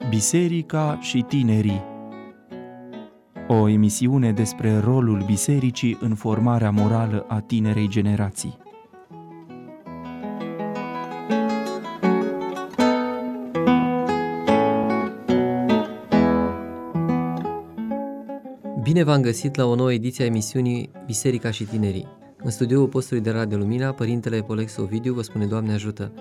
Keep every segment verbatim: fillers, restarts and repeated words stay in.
Biserica și tinerii. O emisiune despre rolul bisericii în formarea morală a tinerei generații. Bine v-am găsit la o nouă ediție a emisiunii Biserica și tinerii. În studioul postului de Radio Lumina, Părintele Polexu Ovidiu vă spune: Doamne ajută!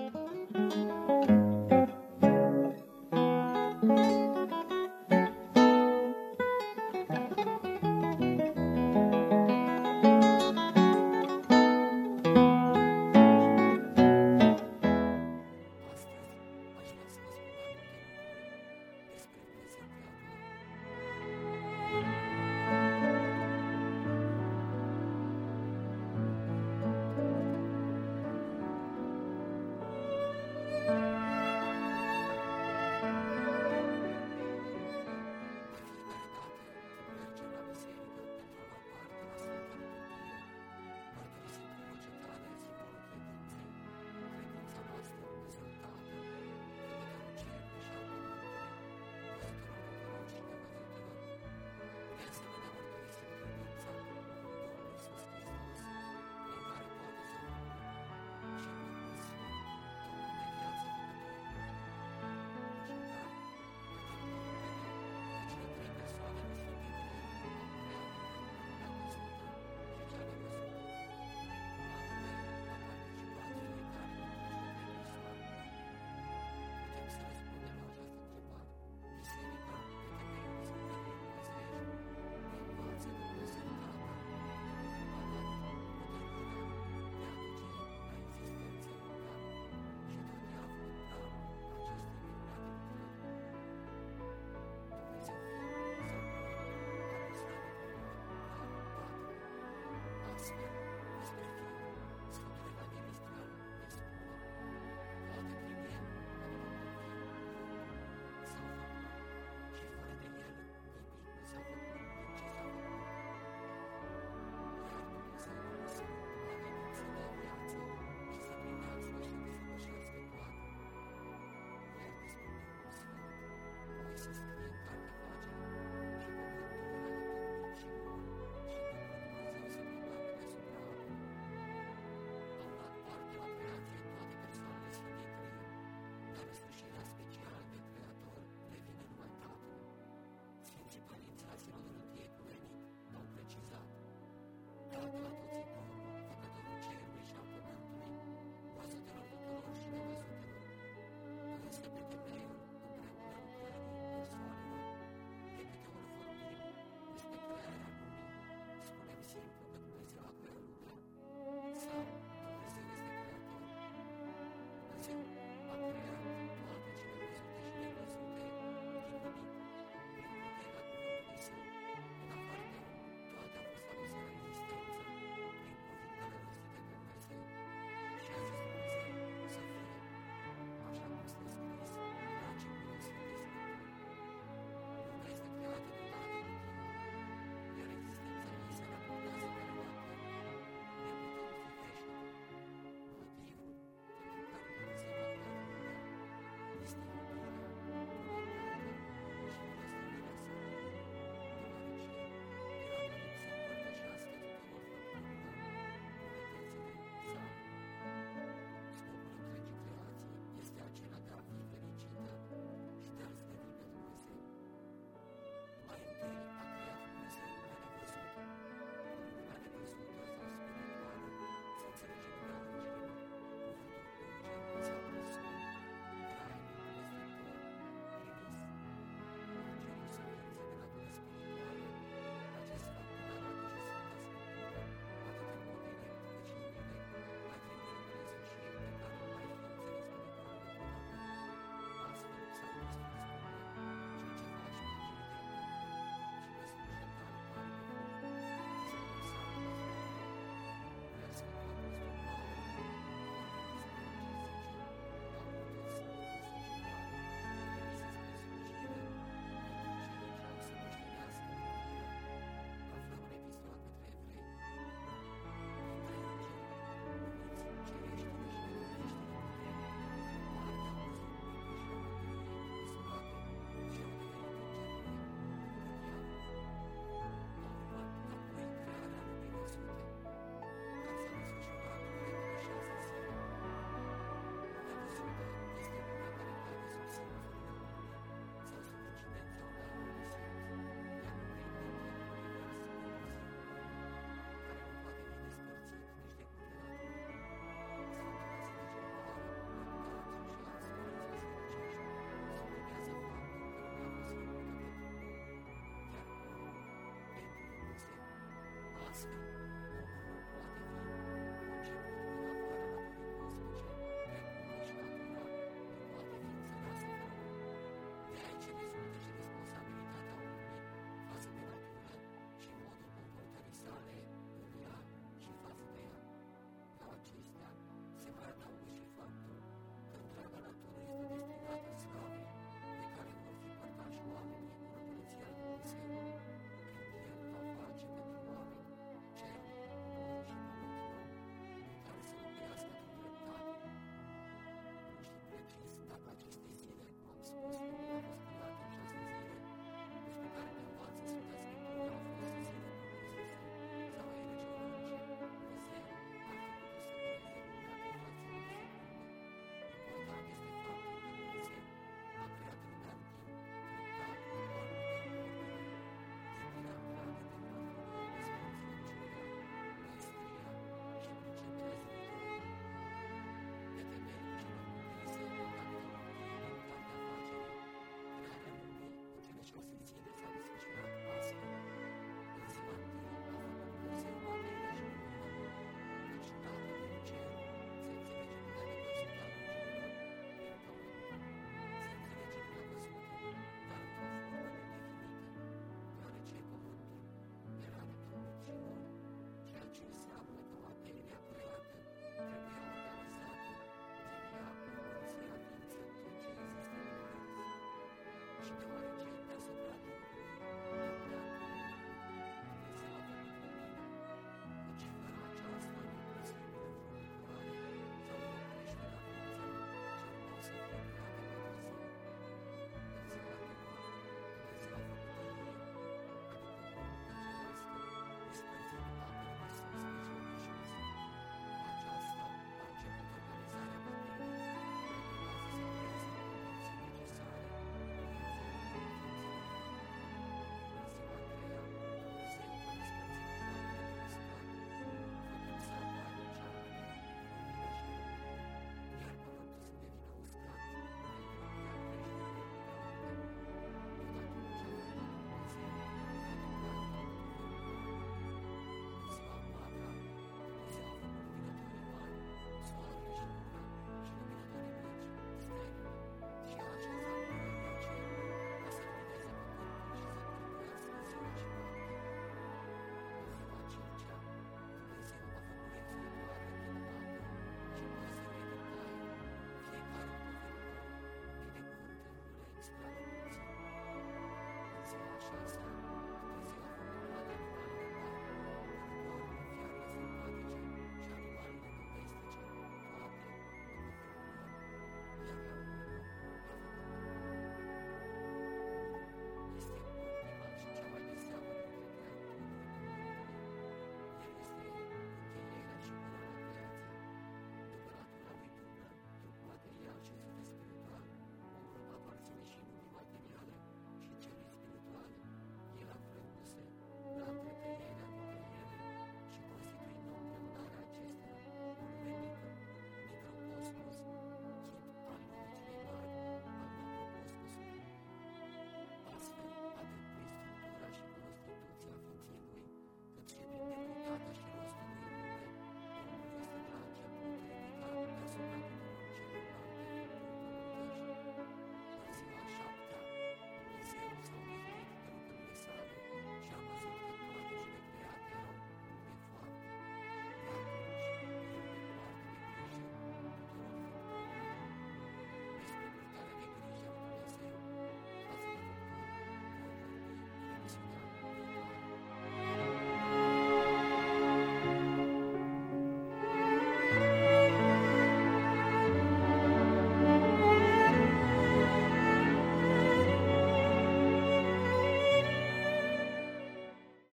Astfel, omul nu poate fi conceput din afara naturii cosmice, precum nici natura nu poate fi înțeleasă fără om. De aici rezultă și responsabilitatea omului față de natură și modul comportării sale în ea și față de ea. La acestea se mai adaugă și faptul că întreaga natură este destinată slavei de care vor fi părtași oamenii în Împărăția lui Dumnezeu, când El va face pentru oameni cerul, pământul și pământul nou, în care să locuiască în dreptate. Nu știu precis dacă aceste zile, cum am spus, nu au fost create această zile, despre care ne învață Sfânta Scriptură, au fost zile propriu-zise, sau ele geologice, Dumnezeu ar fi putut să creeze lumea pe față de secunde. Important este faptul că Dumnezeu a creat lumea în timp, treptat, în ordine, în ordine, gândirea întreagă de mărturie despre înțelepciunea, maestria și priceperea Sfântului. De temelul celor cuprinse în capitolul unu din Cartea Afacerii, crearea lumii în cele șase zile s-a desfășurat astfel. În ziua întâi a făcut Dumnezeu materia și lumina, căci Tatăl din cer se înțelege că n-a văzut al îngerilor prin pământ. Se înțelege că a văzut-o, dar într-o formă nedefinită, deoarece pământul era netăunit și gol, ceea ce înseamnă că materia creată trebuia organizată din ea urmând să ia ființă tot ce există în univers. Și deoarece